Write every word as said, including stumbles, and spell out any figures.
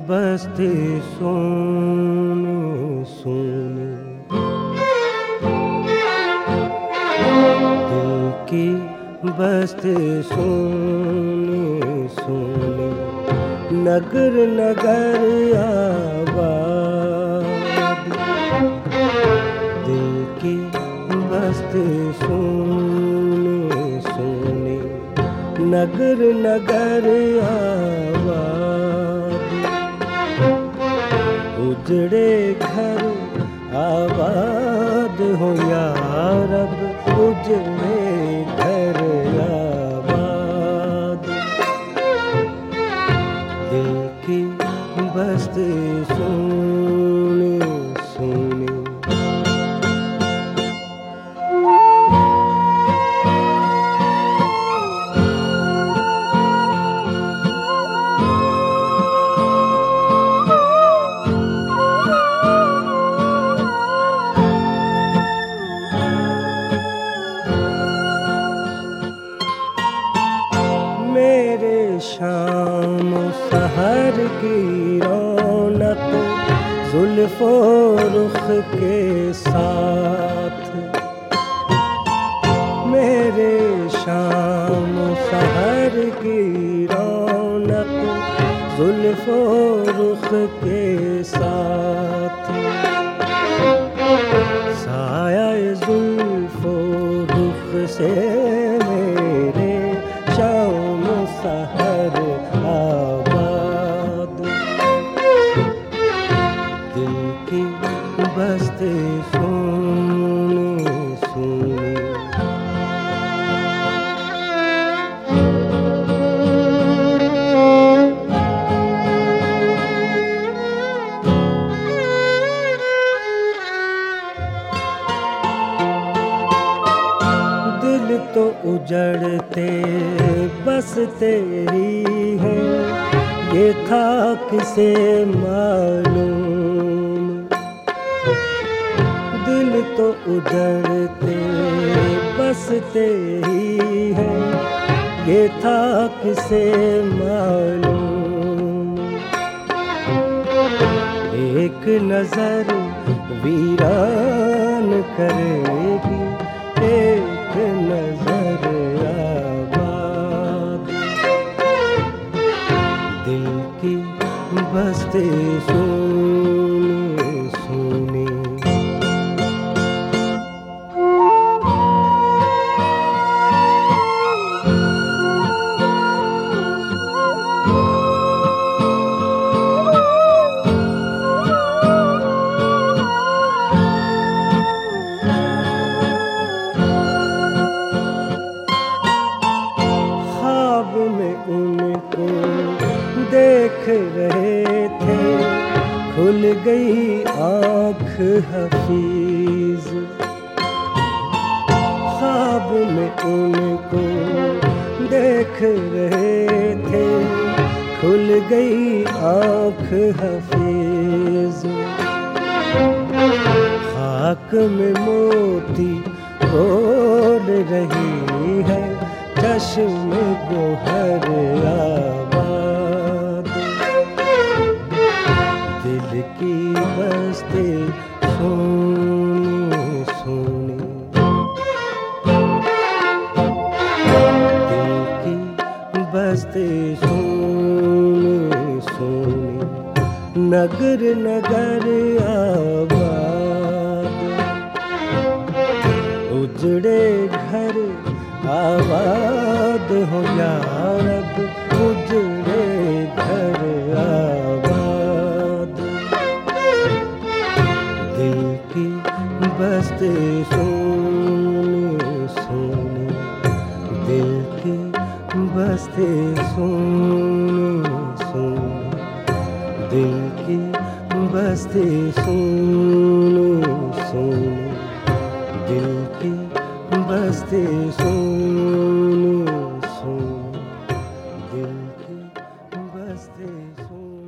बस्ती सोनी सोनी, दिल की बस्ती सोनी सोनी, नगर नगर आबाद। दिल की बस्ती सोनी सोनी, नगर नगर आबाद। उजड़े घर आबाद हो या रब, उजड़े घर आबाद। दिल की बस्ती सोनी सोनी। मेरे शाम सहर की रौनक जुल्फ़ो रुख के साथ। मेरे शाम सहर की रौनक जुल्फ़ो रुख के साथ। साया जुल्फ़ो रुख से मेरे शाम सहर आबाद। दिल की बस्ती सोनी सोनी। दिल तो उजड़ते बस तेरी है, ये था किसे मालूम। दिल तो उजड़ते बस तेरी है, ये था किसे मालूम। एक नजर वीरान करेगी, एक नजर आबाद। दिल की बस्ती सोनी सोनी। उनको देख रहे थे, खुल गई आँख हफीज। ख्वाब में उनको देख रहे थे, खुल गई आँख हफीज। खाक में मोती खोल रही है, चश्म गोहर आबाद। दिल की बस्ती सोनी सोनी। दिल की बस्ती सोनी सोनी, नगर नगर आबाद। उजड़े घर आबाद हो या रब, उजड़े घर आबाद। दिल की बस्ती सोनी सोनी। दिल की बस्ती सोनी सोनी। दिल की बस्ती सोनी सोनी। दिल की बस्ती सोनी सोनी। दिल की बस्ती सोनी।